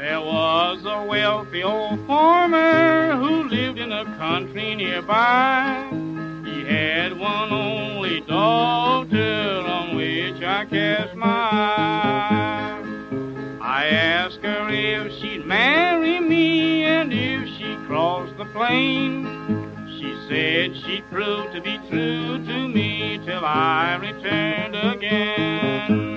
There was a wealthy old farmer who lived in a country nearby. He had one only daughter on which I cast my eye. I asked her if she'd marry me and if she crossed the plain. She said she'd prove to be true to me till I returned again.